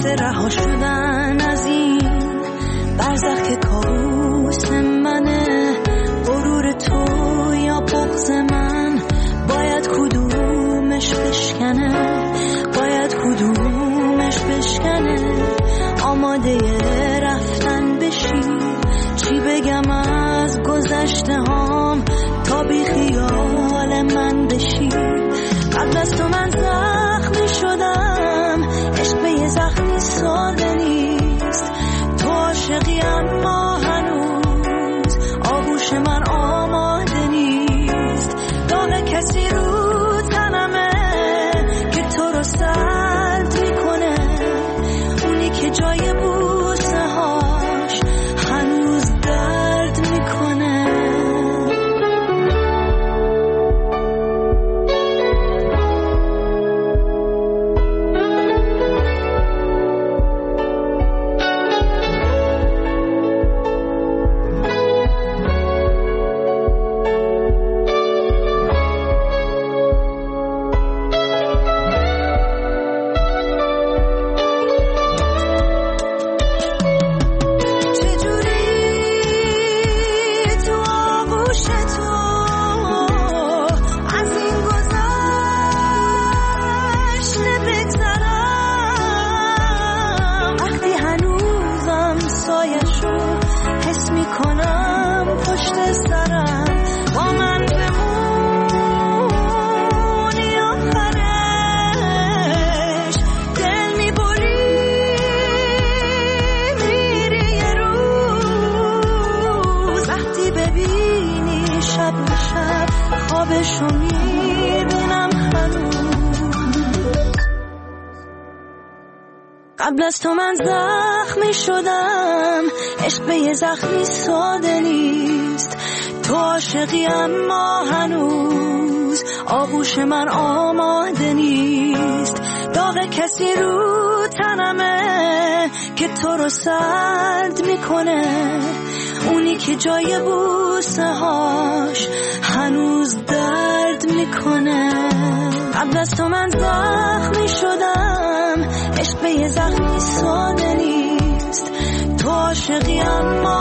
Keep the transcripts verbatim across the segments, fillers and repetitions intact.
واسه رها شدن از این برزخ که کابوس منه. غرور تو یا بغض من، باید کدومش بشکنه، باید کدومش بشکنه. آماده رفتن بشی، چی بگم از گذشته هام تا بی خیال من بشی. قبل از تو من زخمی شدم، عشق به یه زخمی ساده نیست. تو عاشقی اما هنوز آغوش من آماده نیست. داغ کسی رو تنمه که تو رو سرد میکنه، اونی که جای بوسه هاش هنوز درد میکنه. قبل از تو من زخمی شدم، عشق به یه زخمی ساده نیست. تو عاشقی اما هنوز آغوش من آماده نیست. داغ کسی رو تنمه که تو رو سرد میکنه، اونی که جای بوسه هاش هنوز درد میکنه. قبل از تو من زخمی شدم، عشق به یه زخمی ساده نیست. تو عاشقی اما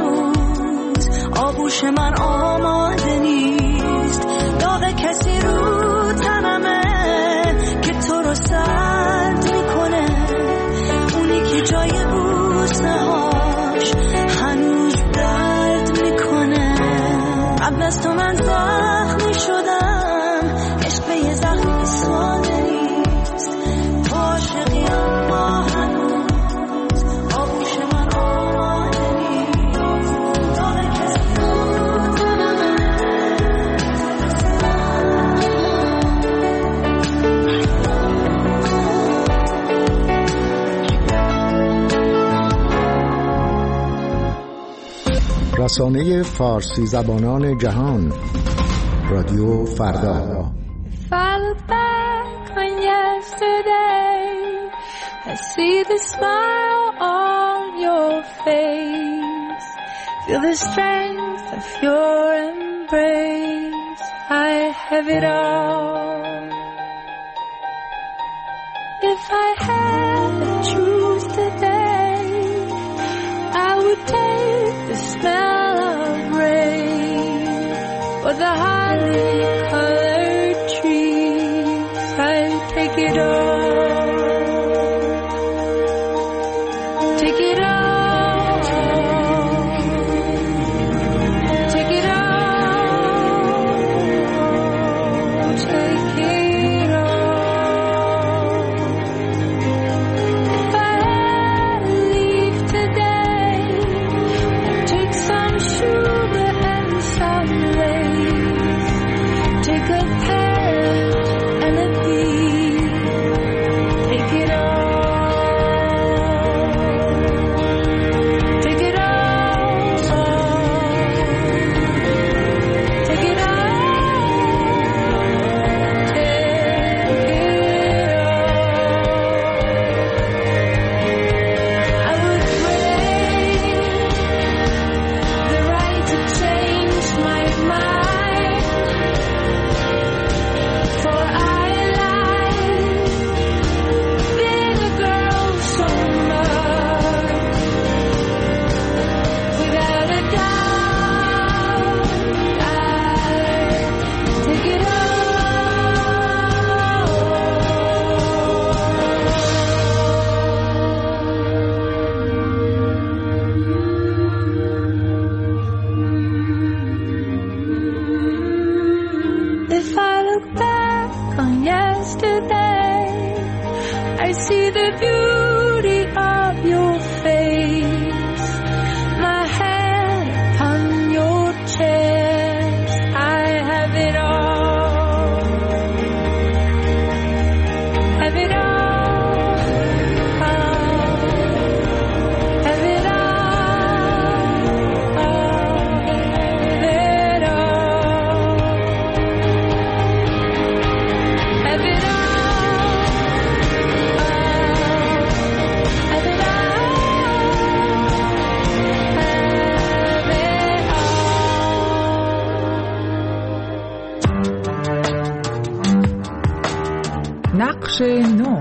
هنوز آغوش من آماده نیست. داغ کسی رو تنمه که تو رو سرد میکنه، اونی که جای بوسه هاش هنوز درد میکنه. قبل از تو من زخمی شدم، عشق به یه زخمی ساده نیست. تو عاشقی اما هنوز آغوش من آماده نیست. داغ کسی رو تنمه. رسانه فارسی زبانان جهان، رادیو فردا. If I look back on yesterday, I see the smile on your face, feel the strength of your embrace. I have it all. If I had the truth today, I would take the smell of rain or the holly-colored trees. I'd take it all, take it all, take it all, take it all. the beauty of your face, my head upon your chest. I have it all, have it all. نقش نو.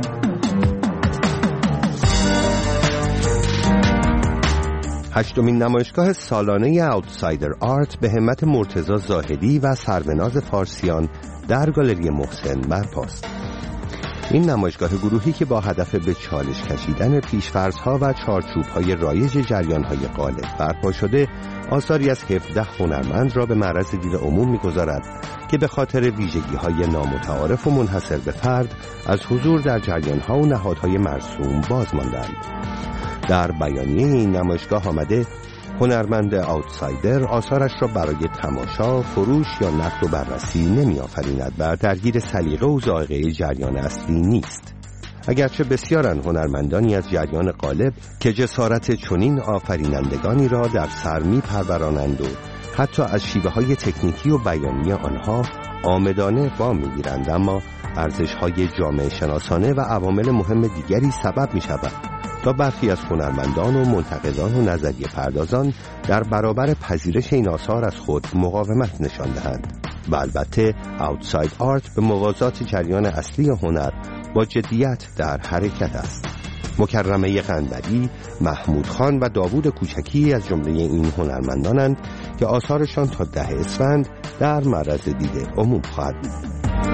هشتمین نمایشگاه سالانه اوتسایدر آرت به همت مرتضی زاهدی و سروناز فارسیان در گالری محسن برپاست. این نمایشگاه گروهی که با هدف به چالش کشیدن پیش‌فرض‌ها و چارچوب‌های رایج جریان‌های غالب برپا شده، آثاری از هفده هنرمند را به معرض دید عموم می‌گذارد که به خاطر ویژگی‌های نامتعارف و منحصر به فرد از حضور در جریان‌ها و نهادهای مرسوم باز ماندند. در بیانیه این نمایشگاه آمده هنرمند اوتسایدر آثارش را برای تماشا، فروش یا نقد و بررسی نمی آفریند و درگیر سلیقه و ذائقه جریان اصلی نیست. اگرچه بسیارن هنرمندانی از جریان غالب که جسارت چنین آفرینندگانی را در سر می پرورانند و حتی از شیوه های تکنیکی و بیانی آنها آمدانه وام می گیرند، اما ارزش های جامعه شناسانه و عوامل مهم دیگری سبب می شود تا برخی از هنرمندان و منتقدان و نظریه پردازان در برابر پذیرش این آثار از خود مقاومت نشان دهند. و البته اوتساید آرت به موازات جریان اصلی هنر با جدیت در حرکت است. مکرمه قنبری، محمود خان و داوود کوچکی از جمله این هنرمندانند که آثارشان تا ده اسفند در معرض دید عموم خواهد بود.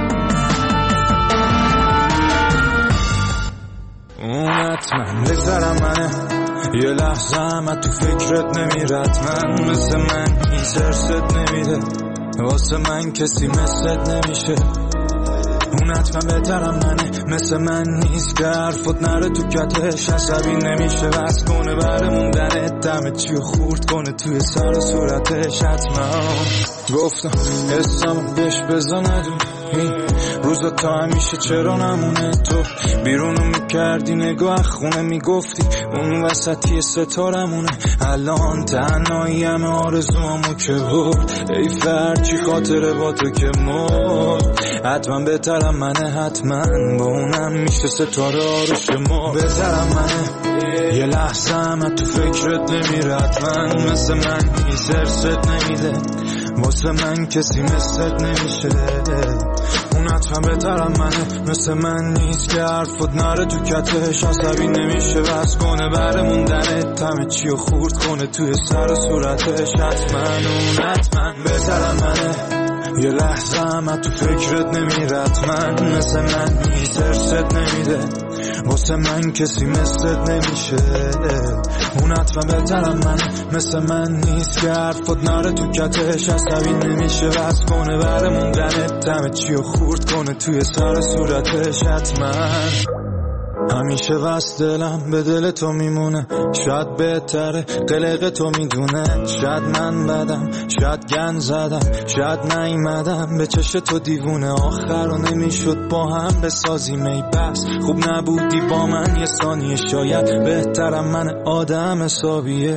اونت من بذارم منه یه لحظه همه تو فکرت نمیرد، من مثل من این سرست نمیده، واسه من کسی مثلت نمیشه. اونت من بهترم منه مثل من نیست که حرفت نره تو کتش، عصبی نمیشه بس کنه بره موندنت، دمه چیو خورد کنه توی سر و صورتش. حتما گفتم حسامو بهش بزا ندون، این روزا تا همیشه چرا نمونه، تو بیرونو میکردی نگاه خونه میگفتی اون وسطی ستارمونه، الان تنهایی همه آرزوامو که برد، ای فرد چی خاطره با تو که مرد. حتما بهترم منه، حتما با اونم میشه ستاره آروش ما. بهترم منه یه لحظه همه تو فکرت نمیره، حتما مثل من این سرست نمیده، واسه من کسی مثلت نمیشه. اون حتما بهترم منه مثل من نیست که حرفت نره تو کتش، عصبی نمیشه بس کنه بره موندنت، همه چیو خورد کنه توی سر و صورتش. حتما اون حتما بهترم منه یه لحظه همه تو فکرت نمیره، حتما مثل من نیست سرست نمیده، واسه من کسی مثلت نمیشه. اون حتما بهترم منه مثل من نیست که حرفت نره تو کتش، عصبی نمیشه بس کنه بره موندنت، همه چیو خورد کنه توی سر صورتش. حتما همیشه بس دلم به دل تو میمونه، شاید بهتره قلق تو میدونه، شاید من بدم شاید گن زدم شاید نیمدم به چش تو دیوونه، آخر رو نمیشد با هم بسازیم ای بس خوب نبودی با من یه ثانیه، شاید بهترم من آدم حسابیه.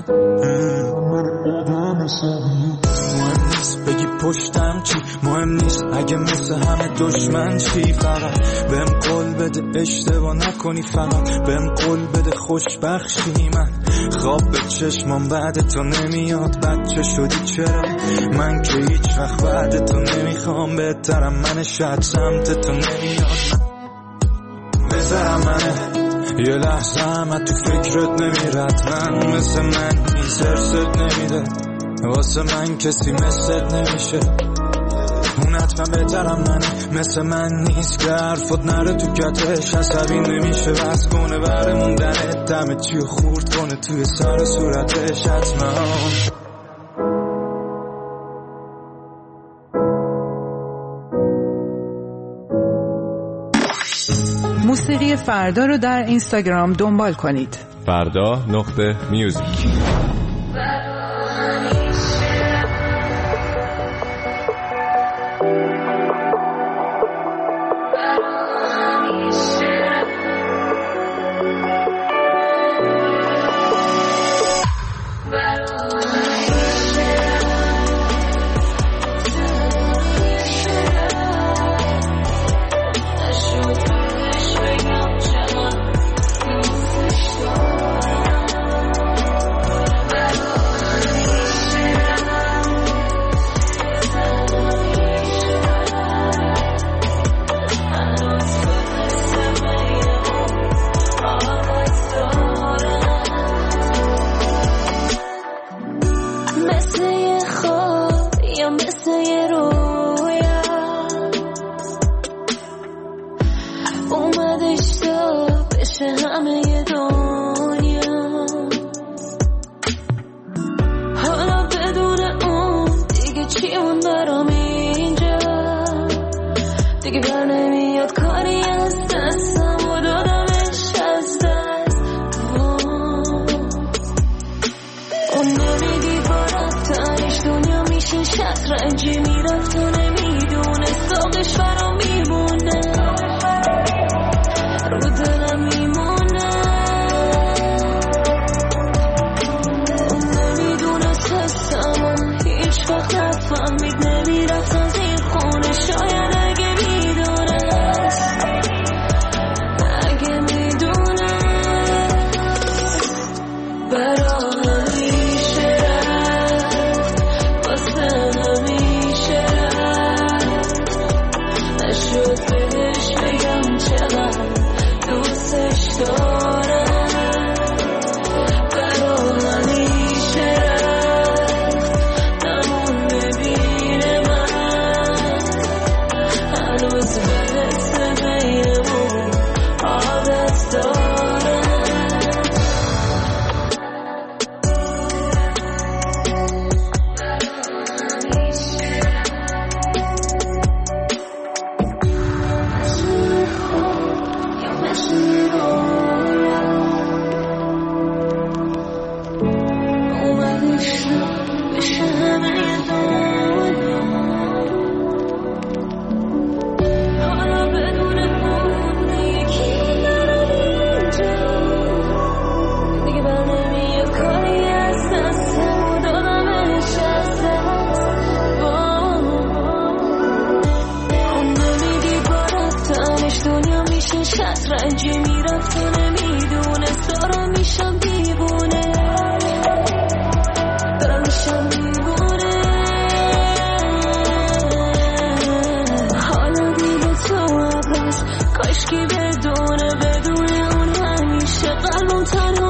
مهم نیست بگی پشتم چی، مهم نیست اگه مثل همه دشمن چی، فقط بهم قول بده اشتباه نکنی، فقط بهم قول بده خوشبخشی. من خواب به چشمام بعد تو نمیاد، بچه شدی چرا من که هیچ وقت بعد تو نمیخوام، بهترم من شاید سمت تو نمیاد. بذارم منه یه لحظه همه تو فکرت نمیرد، من مثل من این سرست نمیده، واسه من کسی مثلت نمیشه. اون حتما بهترم منه مثل من نیست که حرفت نره تو کتش، عصبی نمیشه بس کنه بره موندنت، دمه چیو خورد کنه توی سر صورتش. حتما موسیقی رادیوی فردا رو در اینستاگرام دنبال کنید. فردا نقطه میوزیک. کاشکی بدونه بدون اون همیشه قلبم تنها